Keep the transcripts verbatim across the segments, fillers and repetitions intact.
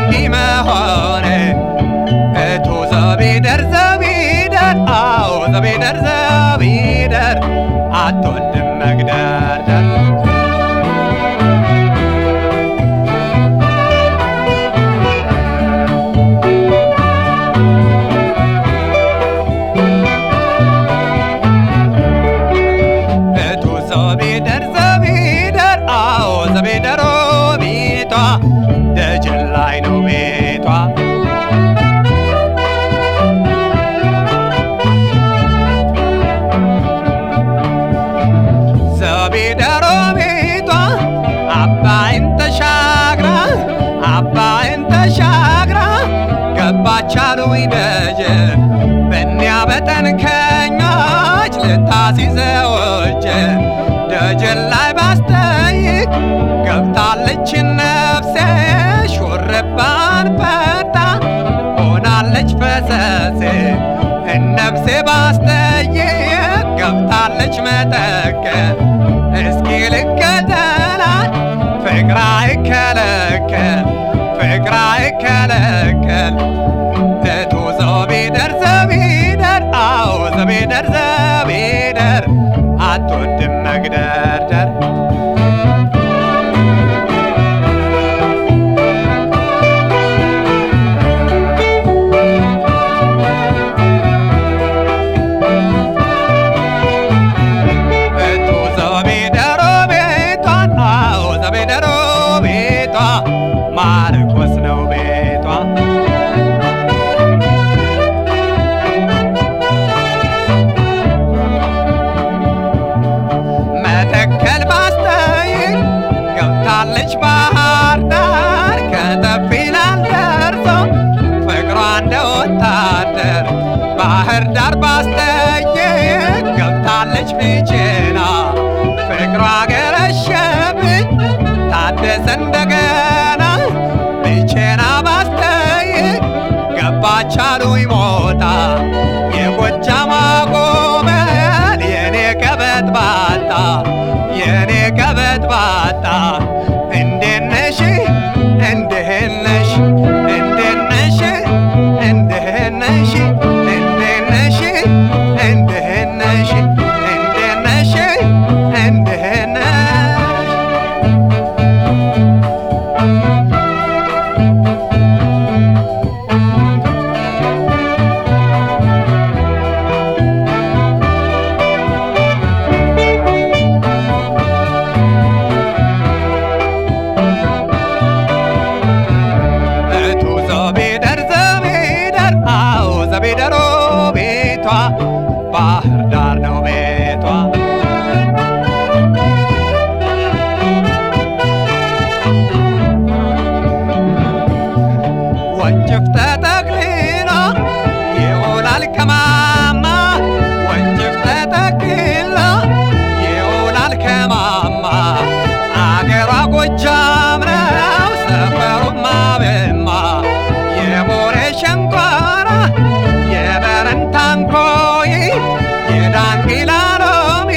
እንዲህ መሆኔ እቱ ዘቢደር ዘቢደር አዎ ዘቢደር ዘቢደር አትወድም መግደርደር እቱ ዘቢደር ዘቢደር አዎ ዘቢደር ቤቷ ደጀን ላይ ነው ቤቷ ዘቢደር ቤቷ አባይን ተሻግራ አባይን ተሻግራ ገባች አሉኝ ደጀን በእኒያ በጠንከኞች ልታስይዘው እጄን ደጀን ላይ ባስጠይቅ ገብታለች ነፍሴ ሹርባን ፈታ ሆናለች ፈሰሴ ነፍሴ ባስጠይቅ ገብታለች መጠቀም እስኪ ልከተላት ፍቅር አይከለከል ፍቅር አይከለከል እቱ ዘቢደር ዘቢደር አዎ ዘቢደር ዘቢደር አትወድም መግደርደር ማርቆስ ነው ቤቷ መተከል ባስጠይቅ ገብታለች ባህር ዳር ከተፍ ይላል ደርሶ ፍቅሯ እንደ ወታደር ባህር ዳር ባስጠይቅ ገብታለች ብቼና ፍቅሯ ገረሸብኝ ታደሰ እንደገና ብቼና ባስጠይቅ ገባች አሉኝ ሞታ የጎጃም አጎመል የኔ ቀበጥ ባጣ የኔ ቀበጥ ባጣ እንዴት ነሽ እንዴት ነሽ እንዴት ነሽ እንዴት ነሽ እንዴት ነሽ እንዴት ነሽ እንዴት ነሽ እንዴት ነሽ ዘቢደር ቤቷ ባህር ዳር ነው ቤቷ ወንጭፍ ተጠቅልሎ ይውላል ከማማ ወንጭፍ ተጠቅልሎ ይውላል ከማማ አገሯ ጎጃም ነው ሰፈሩማ በማ የቦሬ ሸንኮራ የበረንታንኮይ የዳንግላ ሎሚ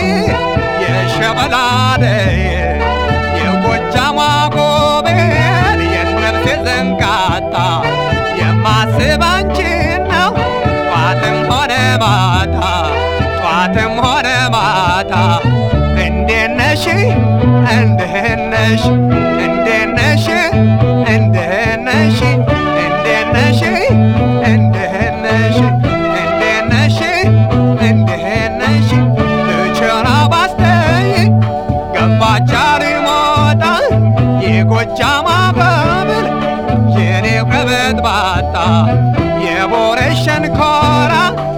የሸበላደይ የጎጃሟ ጎቤል የነፍሴ ዘንጋታ የማስብ አንቺን ነው ጧትም ሆነ ማታ ጧትም ሆነ ማታ እንዴት ነሽ እንዴት ነሽ እንዴት ነሽ እንዴት ነሽ እንዴት ነሽ እንዴት ነሽ እንዴት ነሽ እንዴት ነሽ ብቼና ባስጠይቅ ገባች አሉኝ ሞታ የጎጃም አጎብል የኔ ቀበጥ ባጣ የቦሬ ሸንኮራ